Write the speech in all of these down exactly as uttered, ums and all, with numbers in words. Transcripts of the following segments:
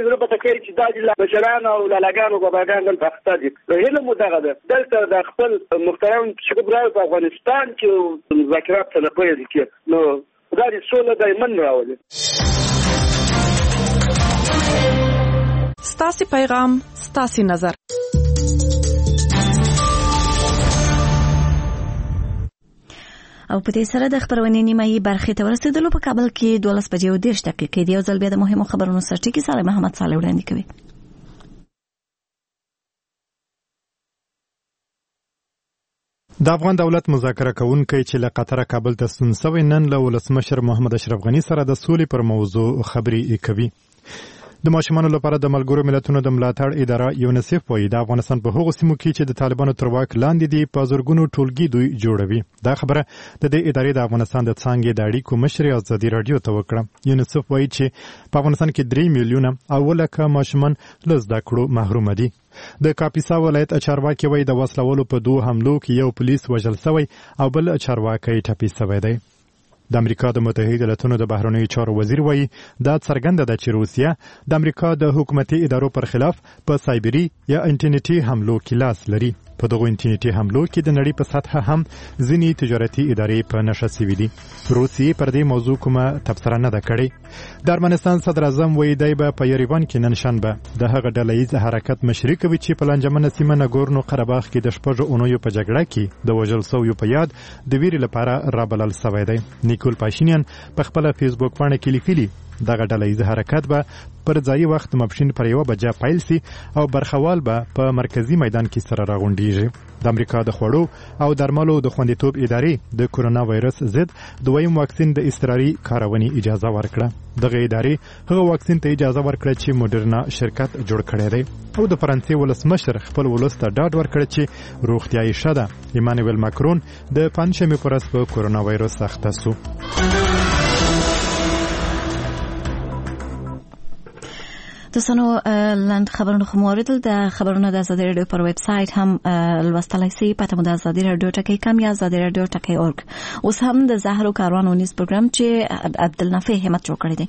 چې زه به تکړه چې دا د مشران او لالاګانو باباګان دلته اخته دي نو هیله مو دغه ده دلته د خپل محترم شکوب راو په افغانستان کې مذاکرات نه پیل کړي نو دا د سوله دایمن راولي. ستاسي پیغام ستاسي نظر. او په دې سره د خبرونې نیمایي برخې ته ورسېدلو. په کابل کې دولس بجې او دېرش دقیقې دی. یو ځل بیا د مهمو خبرونو سرټکی صالح محمد صالح وړاندې کوي. د افغان دولت مذاکره کوونکی چې له قطر کابل ته ستون شوی نن له ولسمشر محمد اشرف غني سره د سولې پر موضوع خبرې کوي. د ماشومانو لپاره د ملګرو ملتونو د ملاتړ اداره یونیسف وایي د افغانستان په هغو سیمو کې چې د طالبانو تر واک لاندې دي په زرګونو ټولګي دوی جوړوي. دا خبره د دې ادارې د افغانستان د څانګې د اړیکو مشر ازادي رادیو ته وکړه. یونیسف وایي چې په افغانستان کې درې میلیونه او لکه ماشومان له زده کړو محروم دي. د کاپیسا ولایت چارواکي وایي د وسلوالو په دوه حملو کې یو پولیس وژل شوی او بل چارواکی ټپي شوی دی. د امریکا د متحده ایالاتونو د بهرنیو چارو وزیر وایي دا څرګنده ده چې روسیه د امریکا د حکومتي ادارو پر خلاف په سایبري یا انټرنیټي حملو کې لاس لري. په دغو انټرنیټي حملو کې د نړۍ په سطحه هم ځینې تجارتي ادارې په نښه شوي دي. روسیې پر دې موضوع کومه تبصره نه ده کړې. د ارمنستان صدر اعظم وایي دی به په یریوان کې نن شنبه د هغه ډله ییز حرکت مشري کوي چې په لانجمنه سیمه نګورنو قرهباغ کې د شپږو اونیو په جګړه کې د وژل شویو په یاد د ویرې لپاره رابلل شوی دی. نیکول پاشینیان په خپله فیسبوک پاڼه کې لیکلي دغه ډله ییز حرکت به پر ځایي وخت ماپښین پر یوه بجه پیل سي او برخوال به په مرکزي میدان کې سره راغونډیږي. د امریکا د خوړو او درملو د خوندیتوب ادارې د کورونا وایرس ضد دویم واکسین د اضطراري کارونې اجازه ورکړه. دغه ادارې هغه واکسین ته اجازه ورکړه چې موډرنا شرکت جوړ کړی دی او د فرانسې ولسمشر خپل ولس ته ډاډ ورکړ چې روغتیایي ښه ده. ایمانویل ماکرون د پنجشنبې په ورځ په کورونا وایرس اخته شو. دوستانو لاند خبرونه خو موریدل. د خبرونه د ازادي رادیو پر ویب سایت هم لوستلای شئ. پته مو د ازادي رادیو ټکی کم یا ازادي رادیو ټکی اورګ. اوس هم د زهرو کاروان ونیس پروګرام چې عبدالنافع همت جوړ کړی دی.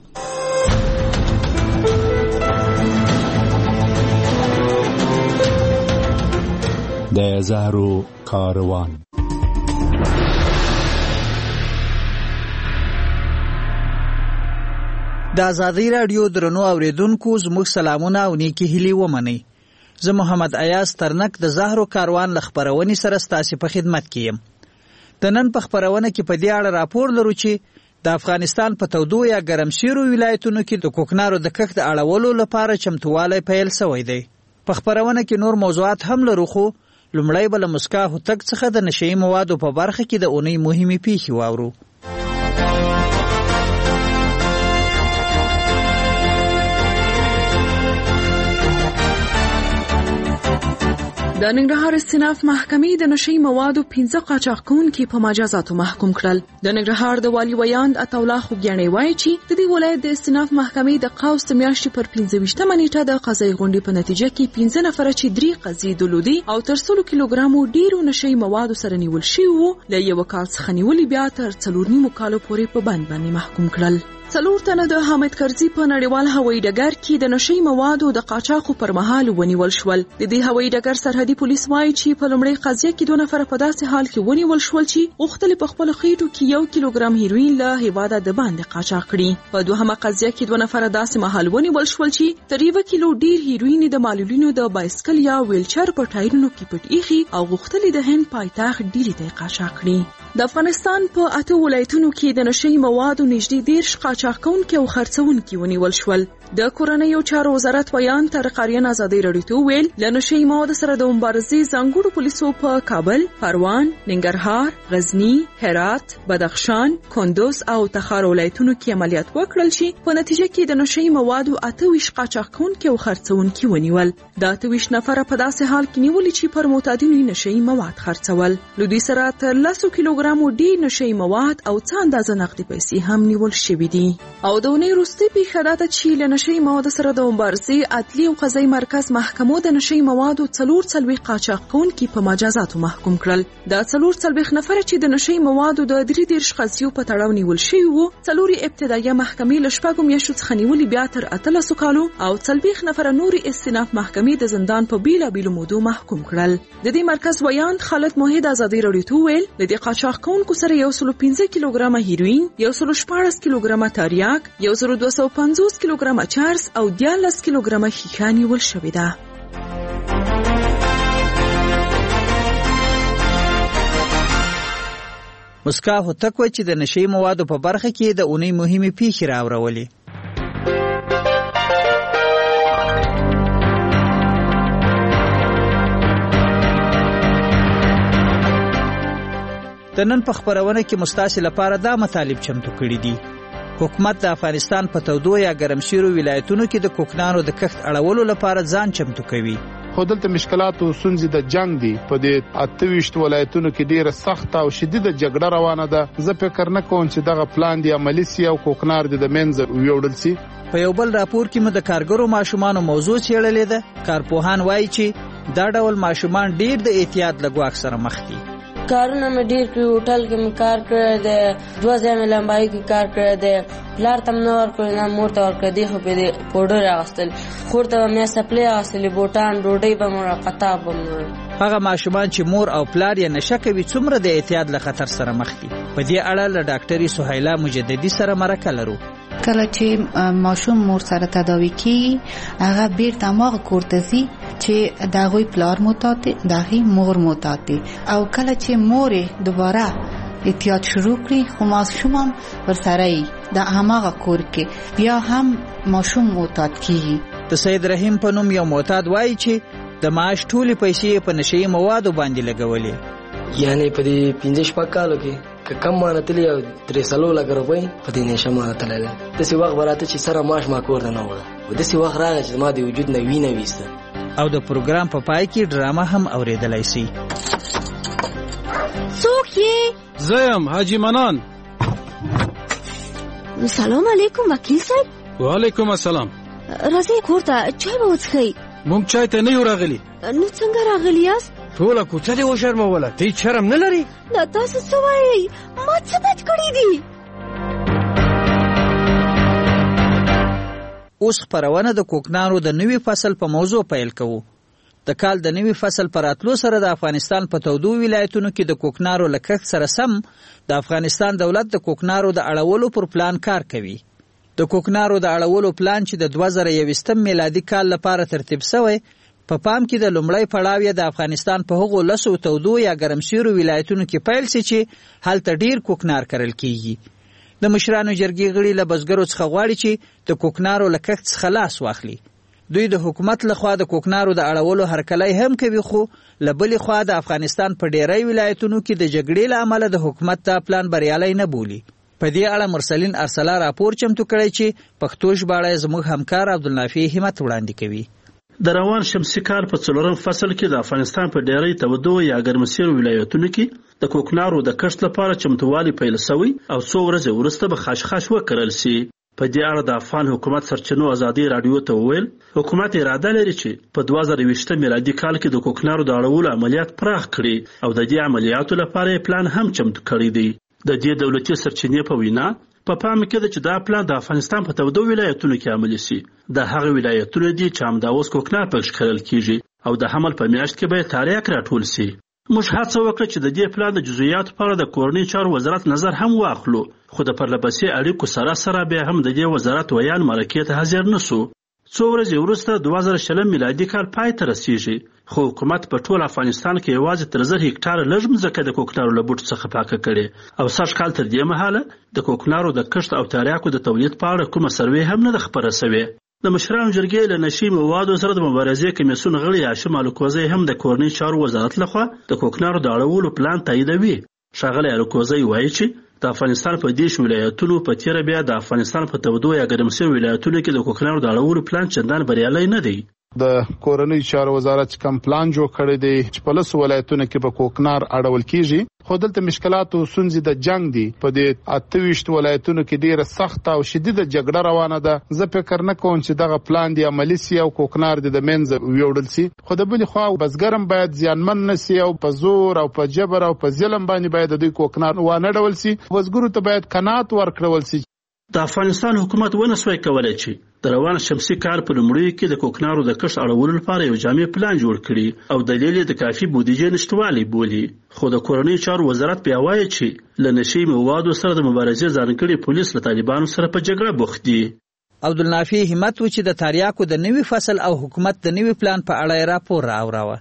د زهرو کاروان د ازادي رادیو درنو اوریدونکو زموږ سلامونه او نیکی هیلې ومنئ. زه محمد ایاز ترنک د زهرو کاروان له خپرونې سره ستاسو په خدمت کې یم. د نن په خپرونه کې په دې اړه راپور لرو چې د افغانستان په تودو یا ګرم شویو ولایتونو کې د کوکنارو د کښت اړولو لپاره چمتووالی پیل شوی دی. په خپرونه کې نور موضوعات هم لرو خو لومړی به له مسکا هوتک څخه د نشهیي موادو په برخه کې د اونۍ مهمې پیښې واورو. د ننګرهار استیناف محکمې د نشهیي موادو پنځه قاچاقونکي په مجازاتو محکوم کړل. د ننګرهار د والي ویاند عطاالله خوږیاڼي وایي چې د دې ولایت د استیناف محکمې د قوس د میاشتې پر پنځه ویشتمه نیټه د قضایي غونډې په نتیجه کې پنځه نفره چې درې قضیې درلودې او تر سلو کیلوګرامو ډیرو نشهیي موادو سره نیول شوي وو له یوه کال څخه نیولې بیا تر څلور نیمو کالو پورې په بند باندې محکوم کړل. څلور تنه د حامد کرزي په نړیوال هوایي ډګر کې د نشهیي موادو د قاچاقو پر مهال ونیول شول. د دې هوایي ډګر سرحدي پولیس وایي چې په لومړۍ قضیه کې دوه نفره په داسې حال کې ونیول شول چې غوښتل په خپل خېټو کې یو کیلوګرام هیروین له هیواده د باندې قاچاق کړي. په دوهمه قضیه کې دوه نفره داسې مهال ونیول شول چې تر یو کیلو ډیر هیروین د معلولینو د بایسکل یا ویلچر په ټایرونو کې پټ ایښي او غوښتل د هند پایتخت ډیلي ته قاچاق کړي. د افغانستان په اته ولایتونو کې د نشهیي موادو نږدې دېرش قاچاقونکي او خرڅونکي ونیول شول. د کورنیو چارو وزارت ویان طارق آریان ازادي رادیو ته ویل له نشهیي موادو سره د مبارزې ځانګړو پولیسو په کابل، پروان، ننګرهار، غزني، هرات، بدخشان، کندوز او تخار ولایتونو کې عملیات وکړل چې په نتیجه کې د نشهیي موادو اته ویشت قاچاقونکي او خرڅونکي ونیول. دا اته ویشت نفره په داسې حال کې نیولي چې پر معتادینو نشهیي مواد خرڅول. له دوی سره تر لسو کیلوګرام کیلوګرامو ډیر نشي مواد او څه اندازه نقدي پیسې هم نیول شوې دي. او د ونې وروستۍ پیښه دا ده چې له نشي موادو سره د مبارزې عدلي او قضایي مرکز محکمو د نشي موادو څلور څلوېښت قاچاق کوونکي په مجازاتو محکوم کړل. دا څلور څلوېښت نفره چې د نشي موادو د درې دېرش قضیو په تړاو نیول شوي وو، څلور ابتدایي محکمې له شپږو میاشتو څخه نیولې بیا تر اتلسو کالو او څلوېښت نفره نورې استیناف محکمې د زندان په بیلابیلو مودو محکوم کړل. د دې مرکز ویاند خالد موحد ازادي راډیو ته وویل د دې قاچاق کوونکو سره یو سل پنځه کیلوګرامه هیروین، یو سل شپاړس کیلوګرامه تریاک، یو زر دوه سوه پنځوس کیلوګرامه چرس او دیارلس کیلوګرامه ښیښه نیول شوې ده. مسکا هوتک وایي چې د نشي موادو په برخه کې د اونۍ مهمې پیښې راوړولې. د نن په خبرونه کې مستاسي لپاره دا مطالب چمتو کړي دي. حکومت د افغانستان په تودو یا ګرم شویو ولایتونو کې د کوکنارو د کښت اړولو لپاره ځان چمتو کوي. خو دلته مشکلات او ستونزې د جنگ دي. په دې اته ویشت ولایتونو کې ډیره سخت او شدیده جګړه روانه ده. زه فکر نه کوم چې دغه پلان دی عملی سي او کوکنار د منځ ویوړل سي. په یو بل راپور کې مو د کارګرو ماشومانو موضوع څېړلې ده. کارپوهان وایي چې دا ډول ماشومان ډیر د احتیاط له ګواښ سره مخ دي. کارونه مې ډیر کړي، هوټل کې مې کار کړی دی، دوه ځایه مې لمبایي کې کار کړی دی. پلار ته مې نه ورکړی، نه مور ته ورکړی دی، خو به دې پوډر اخیستل، خور ته به مې سپلې اخیستلې، بوټان، ډوډۍ به مې وړه، قطاب به مې وړه. هغه ماشومان چې مور او پلار یې نشه کوي څومره د احتیاط له خطر سره مخ دي. په دې اړه له ډاکټرې سهیلا مجددي سره مرکه لرو. کله چې ماشوم مور سره تداوی کیږي هغه بیرته ماغه کورته ځي چې د هغوی پلار معتاد دی، د هغوی مور معتاد دی. او کله چې مور دوباره احتیاط شروع کړي خو ماشوم هم ورسره وي د هماغه کور کې بیا هم ماشوم معتاد کیږي. د سید رحیم په نوم یو معتاد وایي چې د معاش ټولې پیسې په نشي موادو باندې لګولې. یعنی په دې پنځه شپږ کالو کې که کم مانه تللی او درې څلور لکه روپۍ په دې نشه مانه تللی. داسې وخت به راته چې سره معاش ما کور ته نه وړه، داسې وخت راغی چې زما د وجود نه وینه ویسته. او د پروګرام په پای کې ډرامه هم اورېدلی سي. څوک یې؟ زه یم حاجي منان. سلام علیکم وکیل صاحب. وعلیکم السلام. راځئ کور ته چای به وڅښئ. مونږ چای ته نه یو راغلي. نو څنګه راغلي یاست؟ ټوله کوڅه دې وشرموله، ته هېڅ شرم نه لرې؟ دا تاسو څه وایئ؟ ما څه بد کړي دي؟ اوس خپرونه د کوکنارو د نوي فصل په موضوع پیل کوو. د کال د نوي فصل پر راتلو سره د افغانستان په تودو ولایتونو کې د کوکنارو له کښت سره سم د افغانستان دولت د کوکنارو د اړولو پر پلان کار کوي. د کوکنارو د اړولو پلان چې د دوه زره یوویشتم میلادي کال لپاره ترتیب شوی په پام کې د لومړی پړاو یې د افغانستان په هغو لسو تودو یا ګرم شویو ولایتونو کې پیل سي چې هلته ډیر کوکنار کرل کیږي. د مشرانو جرګې غړي له بزګرو څخه غواړي چې د کوکنارو له کښت څخه لاس واخلي. دوی د حکومت لخوا د کوکنارو د اړولو هرکلی هم کوي، خو له بلې خوا د افغانستان په ډیری ولایتونو کې د جګړې له امله د حکومت دا پلان بریالی نه بولي. په دې اړه مرسلین ارسلا راپور چمتو کړی چې پښتو ژباړه زموږ همکار عبدالنافع همت وړاندې کوي. د روان شمسي کال په څلورم فصل کې د افغانستان په ډیری تودو یا ګرمسیرو ولایتونو کې د کوکنارو د کښت لپاره چمتووالی پیل شوی او څو ورځې وروسته به خاشخاش وکرل سي. په دې اړه د افغان حکومت سرچینو ازادي راډیو ته وویل حکومت اراده لري چې په دوه زره یوویشتم میلادي کال کې د کوکنارو د اړولو عملیات پراخ کړي او د دې عملیاتو لپاره پلان هم چمتو کړی دی. د دې دولتي سرچینې په وینا په پام کې ده چې دا پلان د افغانستان په تودو ولایتونو کې عملي سي. د هغه ولایتونو دي چې همدا اوس کوکنار پکې کرل کیږي او د حمل په میاشت کې به تاریخ راټول سي. موږ هڅه وکړه چې د دې پلان د جزئیاتو په اړه د کورنۍ چارو وزارت نظر هم واخلو، خو د پرلپسې اړیکو سره سره بیا هم د دې وزارت ویان مرکې ته حاضر نسو. څو ورځې وروسته دوه زره شلم میلادي کال پای ته رسیږي، خو حکومت په ټول افغانستان کې یوازې تر زر هکټاره لږ مځکه د کوکنارو له بوټو څخه پاکه کړې او سږ کال تر دې مهاله د کوکنارو د کښت او تریاکو د تولید په اړه کومه سروې هم نه ده خپره سوې. د مشرانو جرګې له نشي موادو سره د مبارزې کمیسیون غړي هاشم الکوزی هم د کورنۍ چارو وزارت لخوا د کوکنارو د اړولو پلان تاییدوي. ښاغلی الکوزی وایي چې د افغانستان په دیش ولایتونو په تیره بیا د افغانستان په تودو یا ګرمسیرو ولایتونو کې د کوکنارو د اړولو پلان چندان بریالی نه دی. د کورنۍ چارو وزارت کم پلان جوړ کړی دی چې په لسو ولایتونو کې به کوکنار اړول کیږي، خو دلته مشکلات او ستونزې د جنگ دي. په دې اته ویشت ولایتونو کې ډیره سخت او شدیده جګړه روانه ده. زه فکر نه کوم چې دغه پلان دی عملی سي او کوکنار د منځ ویوړل سي، خو د بلې خوا بزګرم باید زیانمن نسی او په زور او په جبر او په ظلم باندې باید د دوی کوکنار وانه ډول سي. بزګرو ته باید قناعت ورکړل سي. د افغانستان حکومت ونسوي کولای چې د روان شمسي کال په لومړیو کې د کوکنارو د کښت اړولو لپاره یو جامع پلان جوړ کړي او دلیل یې د کافي بودیجې نشتوالی بولي. خو د کورنۍ چارو وزارت بیا وایي چې له نشي موادو سره د مبارزې ځانګړي پولیس له طالبانو سره په جګړه بوخت دي. عبدالنافع همت و چې د تریاکو د نوي فصل او حکومت د نوي پلان په اړه راپور راوړاوه.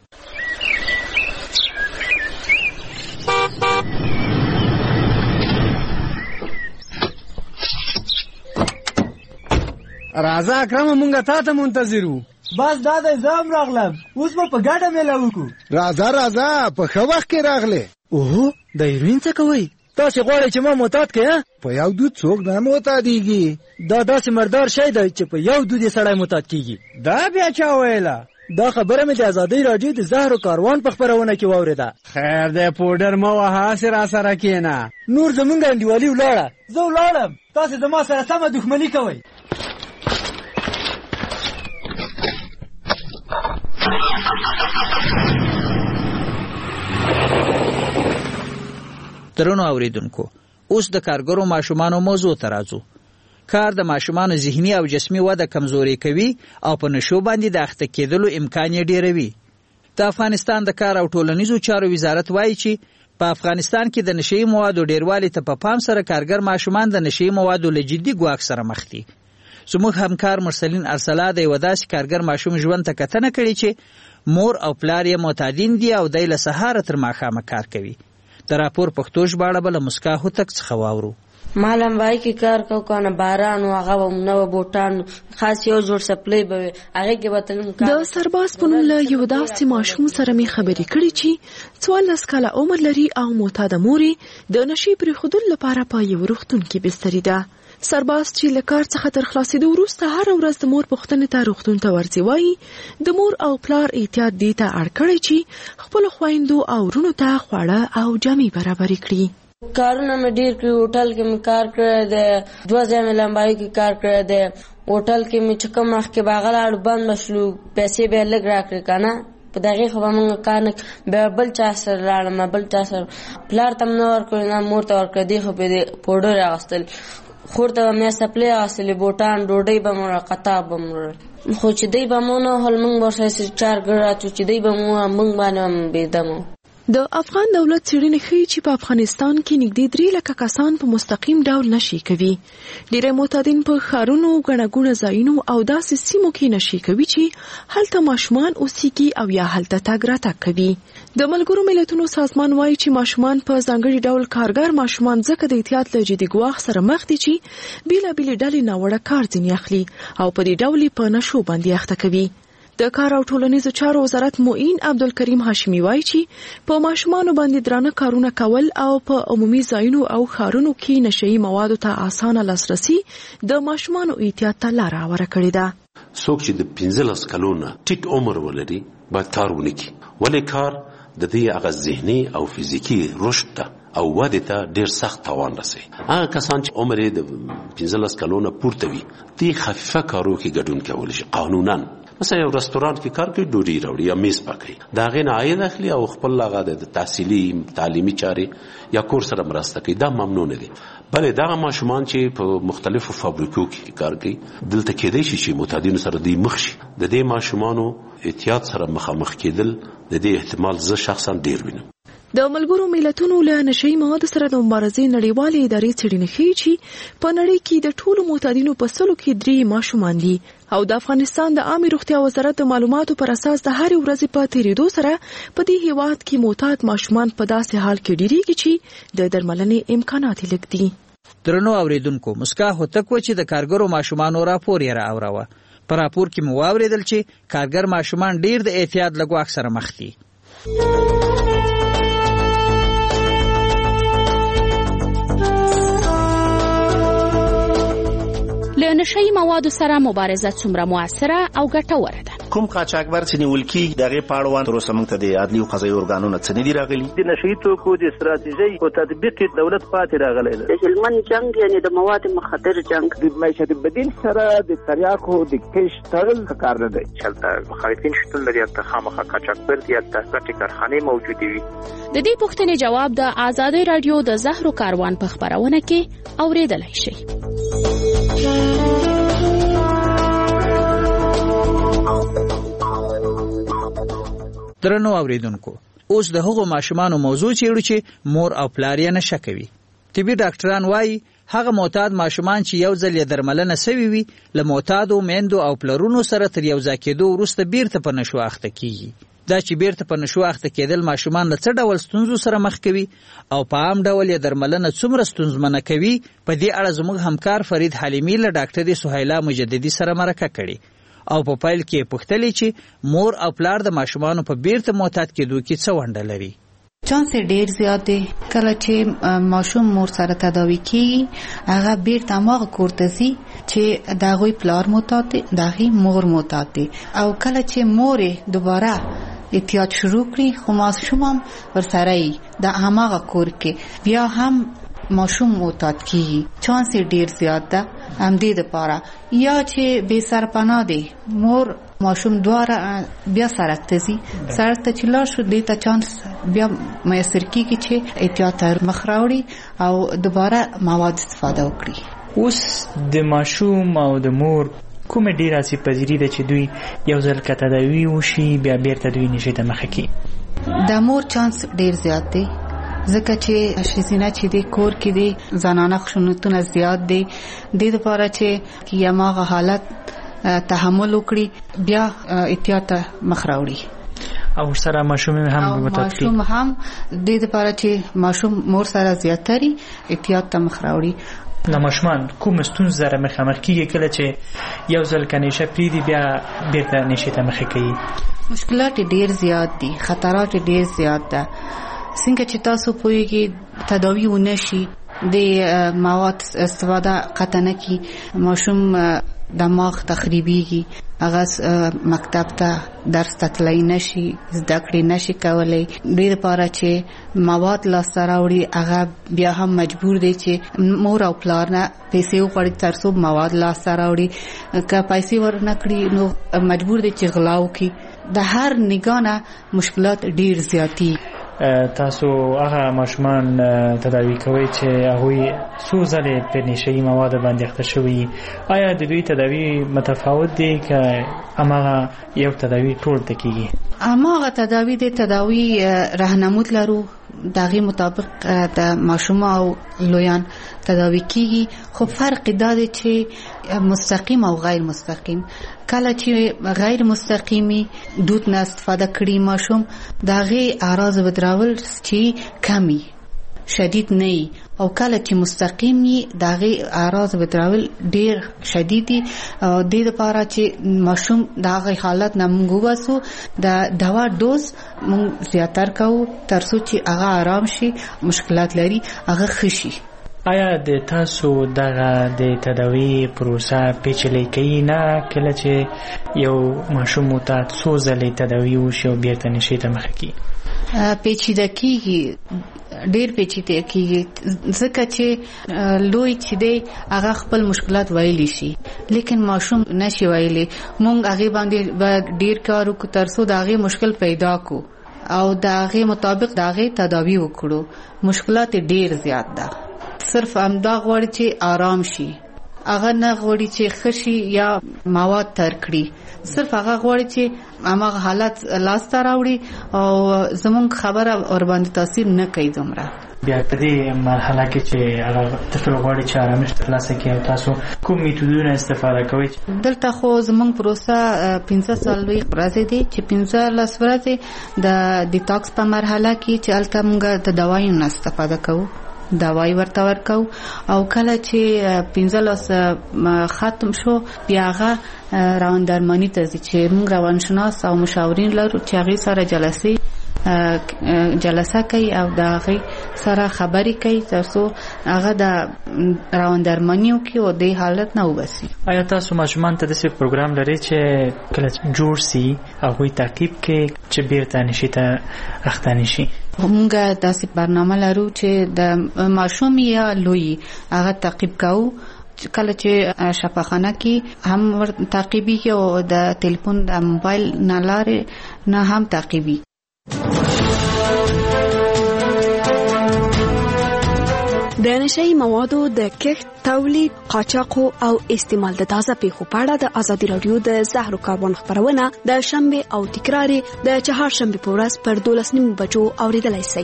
راځه اکرم مونږه تا ته منتظر وو. بس دا د زم راغلم، اوس به په ګډه میله وکړو. راځه راځه په ښه وخت کې راغلې. اوه د هیروین څه کوئ؟ تاسې غواړئ چې ما معتاد کړې؟ په یو دود څوک نه معتادېږي. دا داسې مردار شی دی چې په یو دود یې سړی معتاد کېږي. دا بیا چا ویله؟ دا خبره مې د ازادۍ راډیو د زهرو کاروان په خپرونه کې واورېده. خیر دی پوډر مه وهه، هسې راسره کښېنه. نور زمونږ انډیوالي ولاړه. زه ولاړم، تاسې زما سره سمه دښمني کوئ. درنو اوریدونکو، اوس د کارګرو ماشومانو موضوع ته راځو. کار د ماشومانو ذهني او جسمي وده کمزوري کوي او په نشو باندې د اخته کېدلو امکان یې ډیروي. د افغانستان د کار او ټولنیزو چارو وزارت وایي چې په افغانستان کې د نشي موادو ډیروالي ته په پام سره کارګر ماشومان د نشي موادو له جدي ګواښ سره مخ دي. زموږ همکار مرسلین ارسلا د یو داسې کارګر ماشوم ژوند ته کتنه کړې چې مور او پلار یې معتادین دي او دی له سهاره تر ماښامه کار کوي. د راپور پښتو ژباړه به له مسکا هوتک څخه واورو. ما لمبای کې کار کو کنه باران او هغه نو بوټان خاص یو جوړ سپلای به هغه کې به تلم کار. د سرباز په نوم له یو داسې ماشوم سره می خبرې کړې چې څوارلس کاله عمر لري او معتاده موري د نشي پرېښودلو لپاره په یو روغتون کې بستري ده. سرباز چې له کار څخه تر خلاصېدو وروسته هر ورځ د مور پوښتنې ته روغتون ته ورځي، وایي د مور او پلار احتیاط دې ته اړ کړی چې خپلو خویندو او وروڼو ته خواړه او جامې برابرې کړي. کارونه مې ډېر کړي، هوټل کې مې کار کړی دی، دوه ځایه مې لمبایو کې کار کړی دی. هوټل کې مې چې کوم مخکې به هغه لاړو بند به شلو، پیسې به یې لږ راکړې که نه، په دغې خو به مونږ کار نه بیا بل چا سره لاړم، بل چا سره پلار ته م نه ورکړی نه مور ته ورکړی، دې خو پې دې پوډر اخیستل، خور ته به مې سپلې اخیستلې، بوټان ډوډۍ به مو وړه، قطاب به مو وړل. خو چې دی به مو نه وهل مونږ به ورسره چار ګړ راچو، چې دی به مو مونږ باندې هم بېدم. د افغان دولت څېړنې ښیي چې په افغانستان کې نږدې درې لکه کسان په مستقیم ډول نشي کوي. ډېری معتادین په ښارونو، ګڼه ګوڼه ځایونو او داسې سیمو کې نشي کوي چې هلته ماشومان اوسېږي او یا هلته تګ راتګ کوي. د ملګرو ملتونو سازمان وایي چې ماشومان په ځانګړي ډول کارګر ماشومان ځکه د احتیاط له جدي ګواښ سره مخ دي چې بېلابېلې ډلې ناوړه کار ځینې اخلي او په دې ډول یې په نشو باندې اخته کوي. د کار او ټولنیزو چارو وزارت معین عبدالکریم هاشمي وایي چې په ماشومانو باندې درانه کارونه کول او په عمومي ځایونو او ښارونو کې نشهیي موادو ته اسانه لاسرسي د ماشومانو احتیاط ته لاره هواره کړې ده. څوک چې د پنځلس کلونو ټیټ عمر ولري باید کار ونه کړي، ولې کار د دې هغه ذهني او فزیکي رشد ته او ودې ته ډېر سخت تاوان رسوي. هغه کسان چې عمر یې د پنځلس کلونو پورته وي دې خفیفه کارو کې ګډون کولی شي قانونا. مثلا یو رستوران کې کار کوي، ډوډۍ راوړي یا میز پاکوي، د هغې نه عاید اخلي او خپل هغه د تحصیلي تعلیمي چارې یا کور سره مرسته کوي، دا ممنوع نه دي. بلې دغه ماشومان چې په مختلفو فابریکو کې کار کوي دلته کېدای شي چې معتادینو سره دوی مخ شي. د دې ماشومانو احتیاط سره مخامخ کېدل د دې احتمال زه شخصا ډېر وینم. د ملګرو ملتونو له نشهیي موادو سره د مبارزې نړیوالې ادارې څېړنې ښیي چې په نړۍ کې د ټولو معتادینو په سلو کې درې ماشومان دي او د افغانستان د عامې روغتیا وزارت د معلوماتو پر اساس د هرې ورځې په تېرېدو سره په دې هېواد کې معتاد ماشومان په داسې حال کې ډېرېږي چې د درملنې امکانات یې لږ دي. درنو اوریدونکو، مسکا هوتک و چې د کارګرو ماشومانو راپور یې راوړاوه. په راپور کې مو واورېدل چې کارګر ماشومان ډېر د احتیاط له ګواښ سره مخ دي. له نشهیي موادو سره مبارزه څومره موثره او ګټوره ده؟ کوم قاچاقبر چې نیول کیږي دغه پاړوان تر اوسه موږ ته د عدلي او قضایي ارګانونو څخه نه دي راغلي. د نشئی توکو د استراتیژي او تطبیق دولت پاتې راغلی دی. د هلمند جنگ یعنی د مواد مخدر جنگ د معیشت بدیل سره د تریاکو د کش تړل کار نه دی. چلته مخالفین شتون لري ته خامخا قاچاقبر دي ته ګټې کارخانې موجودې وي. د دې پوښتنې جواب د آزادۍ رادیو د زهرو کاروان په خبرونه کې اوریدلای شئ. درنو اوریدونکو، اوس د هغو ماشومانو موضوع چیرو چې مور او پلار یې نشه کوي. طبي ډاکټران وایي هغه معتاد ماشومان چې یو ځل یې درملنه سوي وي له معتادو میندو او پلرونو سره تر یو ځای کېدو وروسته بیرته په نشو اخته کیږي. دا چې بیرته په نشو اخته کېدل ماشومان له څه ډول ستونزو سره مخ کوي او په عام ډول یې درملنه څومره ستونزمنه کوي، په دې اړه زموږ همکار فرید حلیمي له ډاکټرې سهیلا مجددي سره مرکه کړې او په پیل کې پوښتلې چې مور او پلار د ماشومانو په بیرته معتاد کېدو کې څه ونډه لري. چانس ډیر زیات دی. کله چې ماشوم مور سره تداوی کیږي هغه بیرته ماغه کوړته ځي چې د هغوی پلار معتاد دی، د هغې مور معتاد دی، او کله چې مور دوباره احتیاط شروع کړي خو ماشوم هم ورسره یي د هماغه کور کې بیا هم ماشوم معتاد کیږي. چانس ډیر زیات ده همدې دپاره یا چې بې سرپناه دی مور ماشوم دواړه بیا سړک ته ځي، سړک ته چې لاړ شو دې ته چانس بیا میسر کیږي چې احتیاط تر مخ راوړي او دوباره مواد استفاده وکړي. اوس د ماشوم او د مور کومه ډیره سي پذیری ده چې دوی یو ځل که تداوی وشي بیا بیرته دوی نشي ته مخه کی؟ د مور چانس ډیر زیات دی ځکه چې ښځینه چې دی کور کې دی زنانه خشونتونه زیات دی، دې دپاره چې یماغه حالت تحمل وکړي بیا احتیاط ته مخ راوړي او سره ماشوم هم معتاد کی. ماشوم هم دې دپاره چې ماشوم مور سره زیاتري احتیاط ته مخ راوړي. نو ماشومان کوم ستونزې سره مخامخ کیږي کله چې یو ځل که نشه پرېږدي بیا بیرته نشې ته مخه کوي؟ مشکلات ډیر زیات دي، خطرات ډیر زیات ده. څنګه چې تاسو پوهیږئ تداوی ونه شي د مواد استفاده قطع نه کړي، ماشوم دماغ تخریبیږي، هغه مکتب ته درس ته تللی نشي، زده کړې نشي کولی. دې دپاره چې مواد لاسته راوړي هغه بیا هم مجبور دی چې مور او پلار نه پیسې وغواړي تر څو مواد لاسته راوړي. که پیسې ورنه کړي نو مجبور دی چې غلا وکړي. د هر نګاه نه مشکلات ډیر زیاتي. تاسو هغه ماشومان تداوی کوي چې هغوی څو ځلې په نشهیي موادو باندې اخته شوي، آیا د دوی تداوی متفاوت دی که هماغه یو تداوی ټول ته کیږي؟ هماغه تداوی د تداوی راهنمود لرو، د هغې مطابق د ماشوم او لویان تداوی کیږي. خو فرق دا دی چې مستقیم او غیر مستقیم. کله چې غیر مستقیمی دود نه استفاده کړي ماشوم د هغې اعراض ودراول چې کمی شدید نه وي، او کله چې مستقیم وي د هغې اعراض ودراول ډیر شدید دي. دې دپاره چې ماشوم د هغې حالت نه موږ وباسو د دوا ډوز موږ زیاتر کوو تر څو چې هغه آرام شي، مشکلات لري هغه ښه شي. آیا د تاسو دغه د تداوی پروسه پیچلی کوي نه کله چې یو ماشوم معتاد څو ځلې تداوی وشي او بیرته نشي ته مخه کړي؟ پیچیده کیږي، ډیر پیچیده کیږي ځکه چې لوی چې دی هغه خپل مشکلات ویلی شي لیکن ماشوم نشي ویلی. مونږ هغې باندې به ډیر کار وکړو تر څو د هغې مشکل پیدا کو او د هغې مطابق د هغې تداوی وکړو. مشکلات ډیر زیات ده. صرف همدا غواړي چې آرام شي، هغه نه غواړي چې ښه شي یا مواد ترک کړي، صرف هغه غواړي چې هماغه حالت لاسته راوړي او زمونږ خبره ورباندې تاثیر نه کوي دومره. بیا په دې مرحله کې چې هغه تر غواړي چې آرامش ترلاسه کړي او تاسو کوم میتودونه استفاده کوئ؟ دلته خو زمونږ پروسه پنځه څلوېښت ورځې دی چې پنځلس ورځې د ډیټاکس په مرحله کې چې هلته موږ د دوایو نه استفاده کوو، دوايي ورته ورکو، او کله چې پنځلس ختم شو بیا هغه روان درمانی ته ځي چې موږ روانشناس او مشاورین لرو چې هغې سره جلسې جلسه کوي او د هغه سره خبرې کوي ترڅو هغه د راوندرمنیو کې او د حالت نه وبسي. آیا تاسو ماشومان ته داسې پروګرام لري چې کله جوړ سي هغوی تعقیب کې چې بیرته نشي ته اخته نشي؟ موږ داسې برنامه لرو چې د ماشوم یا لوی هغه تعقیب کوو. کله چې شفاخانه کې هم تعقیبي کې او د ټلیفون د موبایل نه لارې نه هم تعقیبي. د نشئی موادو د کښت، تولید، قاچاق او استعمال د تازه پیښو په اړه د ازادي رادیو د زهرو کاروان خبرونه د شنبه او تکرار د چهارشنبه په ورځ پر دولس نیمو بجو اوریدلای شئ.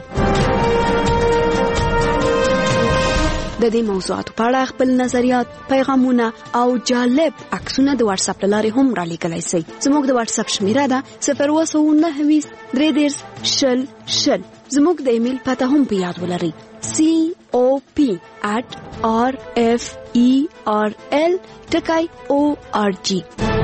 د دې موضوعاتو په اړه خپل نظریات، پیغامونه او جالب عکسونه د واتس اپ لارې هم را لیږلای شئ. زموږ د واتس اپ شمیره ده صفر اووه سوه نهه ویشت درې دېرش شل شل. زموږ د ایمیل پته هم په یاد ولرئ سی او پی at r f e r l ټکی او ار جی.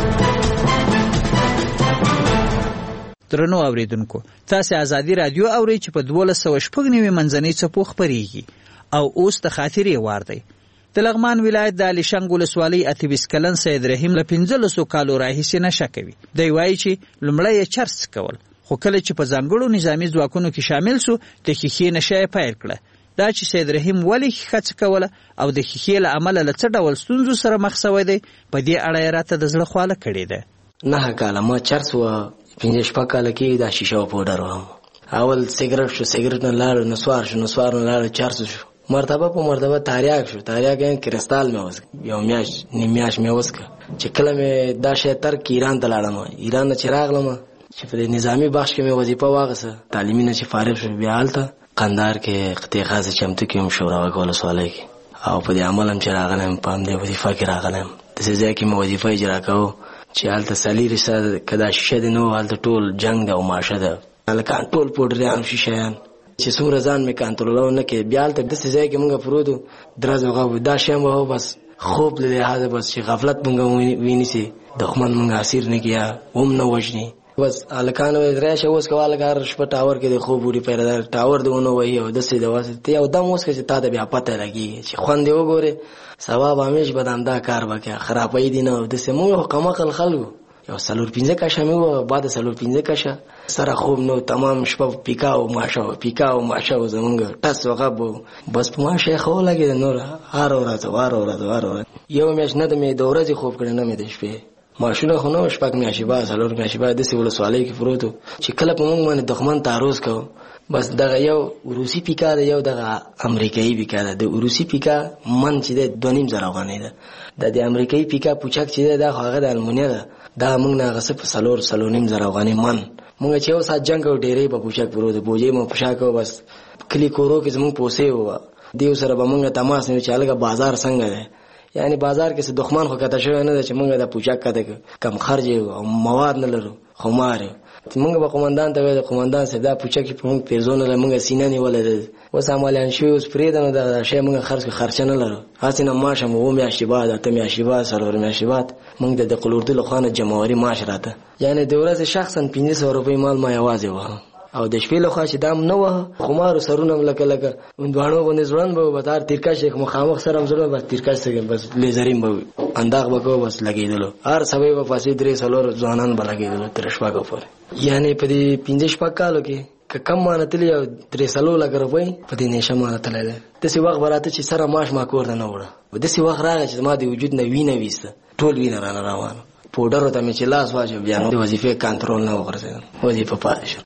درنو اوریدونکو، تاسو ازادي رادیو اورئ چې په دولس سوه شپږ نوي منځنۍ څپو خپرېږي او اوس د خاطرې وار دی. د لغمان ولایت د علي شنګ ولسوالۍ اته ویشت کلن سید رحیم له پنځلسو کالو راهیسې نشه کوي. دی وایي چې لومړی یې چرس کول، خو کله چې په ځانګړو نظامي ځواکونو کې شامل سو د ښیښې نشه یې پیل کړه. دا چې سید رحیم ولې ښیښه څکوله او د ښیښې له امله له څه ډول ستونزو سره مخ سوی دی، په دې اړه یې راته د زړه خواله کړې ده. نهه کاله ما چرس وه، پنځه شپږ کاله کې دا شیشه او پوډر وم. اول سیګرټ شو، سیګرټ نه لاړو، نسوار شو، نسوار نه لاړو، چرس شو. مرتبه په مرتبه تاریاک شو، تاریاک یې کرستال مې وسکه، یو میاشت نیم میاشت مې وسکه. چې کله مې دا شی ترک ایران ته لاړم، ایران نه چې راغلم چې په نظامی بخش کې مې وظیفه واغسته، تعلیمي نه چې فارغ شو، بیا هلته قندهار کې قطعه خاصه چمتو کې هم شوراوک ولسوالۍ کې او په دې عمل هم چې راغلم، په همدې وظیفه کې راغلم. داسې ځای کې مې وظیفه اجرا کوو چې هلته څلېروي ساعته که دا شیشه دې نه و، هلته ټول جنګ ده او ماشه ده، هلکان ټول پوډریان او شیشهیان چې څومره ځان مې کنټرولو نه کړې. بیا هلته داسې ځای کې مونږ پروت وو، درز وغه دا شی به و، بس خوب له لحاظه بس چې غفلت مونږ وینیسي، دښمن مونږ اسیر نه کړي هم نه وژني. بس هلکان وایي راشه اوس که هلکه هر شپه ټاور کې د خوب وړي پیدا ټاور دې ونه وهي او داسې د واسې ته یو دم اوس که چې تا ته بیا پته لګېږي چې خوند دې وګورې سبا به همیش به د همدا کار به کوې، خرابۍ دي نه. داسې مونږ خو کمعقل خلکو، یو څلور پنځه کشه مې وه، بعد څلور پنځه کشه سره خوب نه، تمام شپه پیکا او ماشه وه، پیکا او ماشه وه زمونږ، ټس وغب وه، بس په ماشه یې ښه ولګېده. نور هر ورځ هر ورځ هر ورځ یو میاشت نه د مې د ورځې خوب کړی، نه مې د شپې. ماشونه خو نه وه، شپږ میاشتې بعد څلور میاشتې بعد داسې ولسوالۍ کې پروت وو چې کله په مونږ باندې دښمن تعرض کوو، بس دغه یو روسي پیکا ده، یو دغه امریکایي پیکا ده. د روسي پیکا من چې ده دوه نیم زره افغانۍ ده، د د امریکایي پیکا پوچک چې ده دا خو هغه د المونیا ده، دا موږ نه هغه څه په څلور څلور نیم زره افغانۍ من. موږ چې یو ساعت جنګ کوو ډېرې به پوچک پروت وو، بوجۍ مو په شا کوو، بس کلي کورو کې زموږ پوسې وه، دیو سره به موږ تماس نه وي چې هلکه بازار څنګه دی. یعنی بازار کې څه دښمن خو کته شوی نه ده چې موږ د پوچک کته کم خرج او مواد نه لرو، خمار یو. موږ به قومندان ته وایو قومندان صاحب دا پوچک په موږ پیرزونه له موږ سینه نیولې ده، اوس عملیان شوي، اوس پرېږده نو دغه شی موږ خرڅ خرچه نه لرو. هسې نه معاش هم اووه میاشتې بعد، اته میاشتې بعد، څلور میاشتې بعد موږ د دقل اردو له خوا نه جمعواري معاش راته، یعنې د ورځې شخصا پنځه سوه روپۍ مال ما یوازې وهه. او د شپې له خوا چې دام نه وه، خمارو سرونه م لکه لکه هندواڼو باندې زړن به به تار تیرکش یې مخامخ سره م زړه بس تیرکش څه بس لیزرین به انداغ به کوو، بس لګېدلو هر سبی به پاسې درې څلور ځوانان به لګېدلو تر شپږو پورې. یعنې په دې پنځه شپږ کالو کې که کم مانه تلي او درې څلور لکه روپۍ په دې نېشه مانه تللی دی. داسې وخت به راته چې سره معاش ما کور ته نه وړه، داسې وخت راغی چې زما د وجود نه وینه ویسته، ټول وینه رانه روانه، پوډرو ته مې چې لاس واچو بیا نو د وظیفې کنټرول نه وغورځېدم، وظیفه پاتې شوم.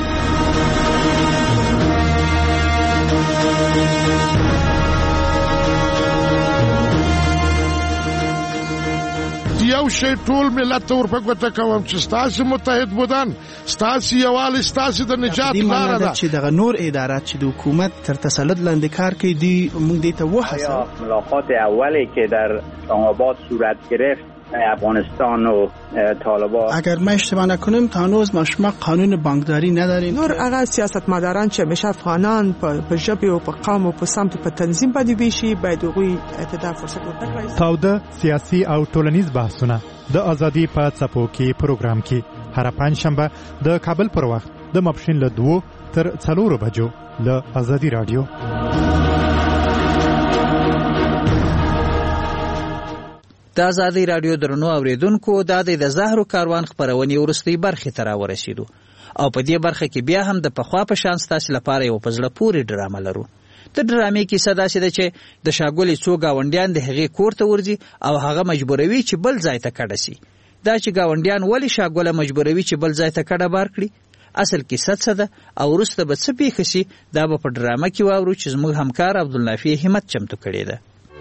یو شی ټول ملت ته ورپګوته کوم چې ستاسې متحد بودن، ستاسې یووالی ستاسې د نجات لاره ده. چې دغه نور ادارات چې د حکومت تر تسلط لاندې کار کوي دی موږ دې ته وهڅوو. ملاقات اولی که در اسلام آباد صورت گرفت افغانستان و طالبان، اگر ما اشتباه نکنیم تا هنوز ما شما قانون بانکداری نداریم. نور هغه سیاستمداران چې همیشه افغانان په ژبه او په قوم او په سمت په تنظیم باندې ویشي باید هغوی اعتدال فرصت ورکړي. تاوده سیاسي او ټولنیز بحثونه د ازادي په څپو کې پروګرام کې هر پنځشنبه د کابل پر وخت د ماپښین له دوو تر څلورو بجو له ازادي رادیو. د ازادي رادیو درنو اوریدونکو دا د زهرو کاروان خبرونې ورستۍ برخې ته راورسېدو او په دې برخه کې بیا هم د پخوا په شان ستاسو لپاره یو په زړه پورې ډرامه لرو. د ډرامې کیسه داسې ده چې د شاګولې څو ګاونډیان د هغې کور ته ورځي او هغه مجبوروي چې بل ځای ته کډه سي. دا چې ګاونډیان ولې شاګوله مجبوروي چې بل ځای ته کډه بار کړي، اصل کیسه څه ده او وروسته به څه پیښه سي، دا به په ډرامه کې واورو چې زموږ همکار عبدالنافع همت چمتو کړې ده.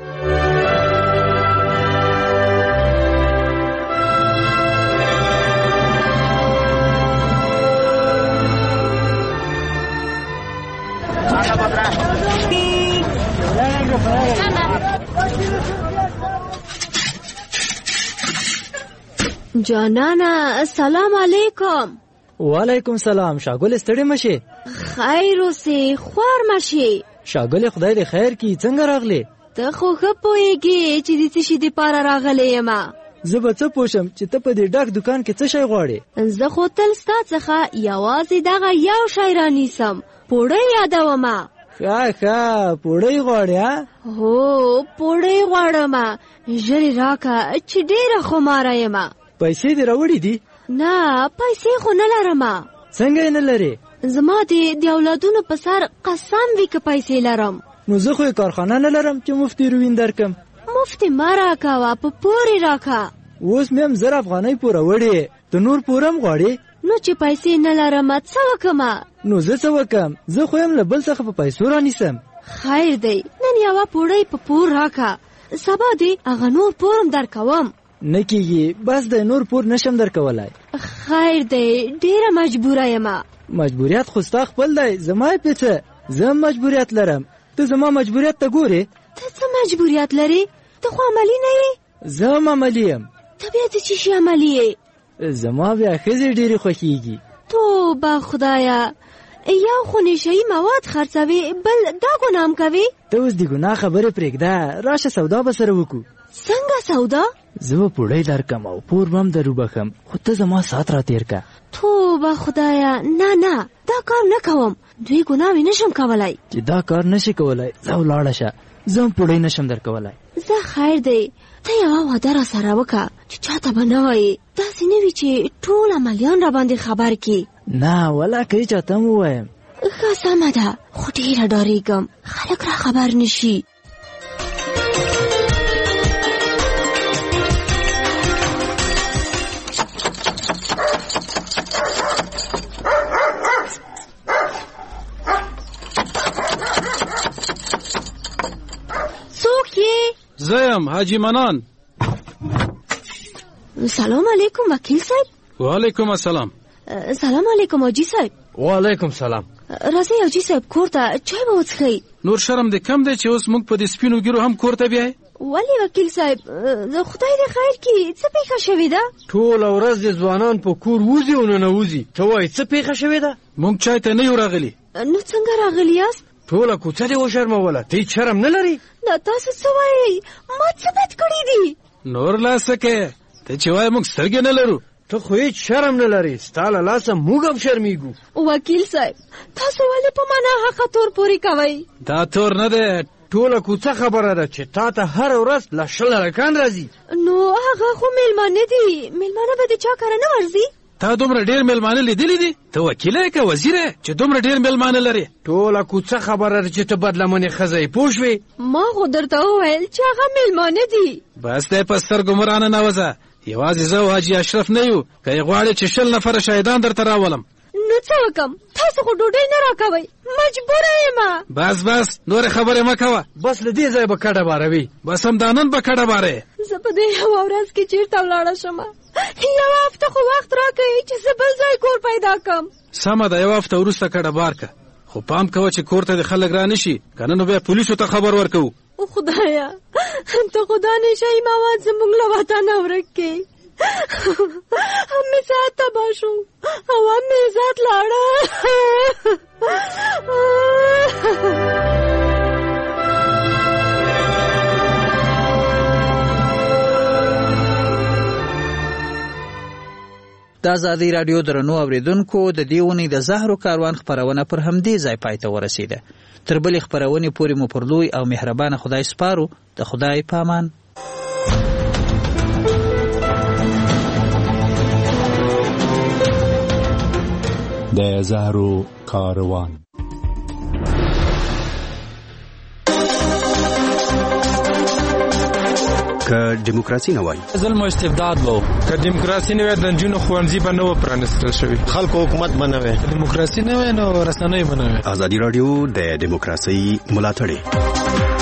جانانا سلام علیکم. وعلیکم سلام. شاګل ستړي مشي؟ خیر اوسې، خوار مشي. شاګل خدای دې خیر کی، څنګه راغلی؟ ته خو ښه پوهېږې چې د څه شي دپاره راغلی یم. زه به څه پوه شم چې ته په دې ډک دوکان کې څه شی غواړې؟ زه خو تل ستا څخه یوازې دغه یو شی رانیسم، پوړۍ یادومه. ښه ښه پوړۍ غواړې؟ هو پوړۍ غواړم، ژر راکه چې ډېره خماره یم. پیسې دې راوړې دي؟ نه پیسې خو نه لرم. څنګه یې نه لرې؟ زما د د اولادونو په سر قسم وي که پیسې لرم. نو زه خو یې کارخانه نه لرم چې مفتي روین درکم. مفتي مه راکوه، په پورې راکه. اوس مې هم زر افغانۍ پوره وړې، ته نور پور هم غواړې؟ نو چې پیسې نه لرم څه وکړم؟ نو زه څه وکړم؟ زه خو یم له بل څخه په پیسو رانیسم. خیر دی، نن یوه پوړۍ په پور راکه، سبا دې هغه نور پور هم درکوم. نه کېږي، بس د نور پور نشم درکولی. خیر دی، ډېره مجبوره یم. مجبوریت خو ستا خپل دی، زما یې پېڅه، زه هم مجبوریت لرم. ته زما مجبوریت ته ګورې؟ ته څه مجبوریت لرې؟ ته خو عملي نه یې. زه هم عملي یم. ته بیا د څه شي عملي یې؟ زما بیا ښځې ډېرې خوښېږي. توبه خدایه، یو خو نشهیي مواد خرڅوي، بل دا ګناه هم کوي. ته اوس د ګناه خبرې پرېږده، راشه سودا به سره وکړو. څنګه سودا؟ زه به پوړۍ درکم او پور به هم در وبخم، خو ته زما ساعت را تېر که. توبه خدایه، نه نه دا کار نه کوم، دوی ګناه مې نشم کولی. چې دا کار نشي کولی ځه ولاړه شه، زه هم پوړۍ نشم در کولی. زه خیر دی، ته یوه واده را سره وکړه چې چاته به نه وایې، داسې نه وي چې ټول عملیان را باندې خبر کړي. نه ولا که یې چاته هم ووایم. ښه سمه ده، خو ډېره ډارېږم خلک را خبر نشي. زیم حاجی منان. سلام علیکم وکیل صاحب. وعلیکم السلام. سلام علیکم حاجی صاحب. وعلیکم سلام. راځئ حاجی صاحب کور ته چای به وڅښئ. نور شرم دې کم دی چې اوس موږ په دې سپینو ګیرو هم کور ته بیایې؟ ولې وکیل صاحب، خدای دې خیر کړي، څه پیښه شوې ده؟ ټوله ورځ دې ځوانان په کور وځي او ننوځي، ته وایې څه پیښه شوې ده؟ موږ چای ته نه یو راغلي. نو څنګه راغلي یاست؟ ټوله کوڅه دې وشرموله، ته هېڅ شرم نه لرې؟ دا تاسو څه وایئ؟ ما څه بد کړي دي؟ نور لا څه کوې؟ ته چې وایې موږ سترګې نه لرو. ته خو هېڅ شرم نه لرې، ستا له لاسه موږ هم شرمېږو. وکیل صاحب تاسو ولې په ما ناحقه تور پورې کوئ؟ دا تور نه دی، ټوله کوڅه خبره ده چې تا ته هره ورځ له شل هلکان راځي. نو هغه خو میلمانه دي، میلمانه به د چا کره نه ورځي؟ تا دومره ډېر میلمانه لیدلي دي؟ ته وکیل یې که وزیر یې چې دومره ډېر میلمانه لرې؟ ټوله کوڅه خبره ده چې ته بدلمنې ښځه یې، پوه شوې؟ ما خو درته وویل چې هغه میلمانه دي. بس دی په سترګو مه راننوځه، یوازې زه او حاجي اشرف نه یو، که یې غواړې چې شل نفره شاهدان درته راولم. نو څه وکم؟ تاسو خو ډوډۍ نه راکوئ، مجبوره یم. بس بس نورې خبرې مه کوه، بس له دې ځایه به کډه باروي، بس همدا نن به کډه بارې. زه په دې یوه ورځ کې چېرته ولاړه شم؟ یوه هفته خو وخت راکوئ چې زه بل ځای کور پیدا کړم. سمه ده، یوه هفته وروسته کډه بار که، خو پام کوه چې کور ته د خلک را نه شي، که نه نو بیا پولیسو ته خبر ورکوو. خدایا ته خدا نشهیي مواد زموږ له وطنه ورک کړې، هم مې ساعت تباه شو او هم مې عزت لاړه. د آزادۍ راډیو درنو اوریدونکو د دې اونۍ د زهرو کاروان خپرونه پر همدې ځای پای ته ورسیده. تر بلې خپرونې پورې مو پر لوی او مهربانه خدای سپارو. د خدای په امان. د زهرو کاروان. که دیموکراسي نه وای ظلم او استبداد وو، که دیموکراسي نه وای د نجونو ښوونځي به نه و پرانیستل شوي، خلکو حکومت به نه وای، دیموکراسي نه وای نو رسنۍ به نه وای. ازادي راډیو د دیموکراسي ملاتړ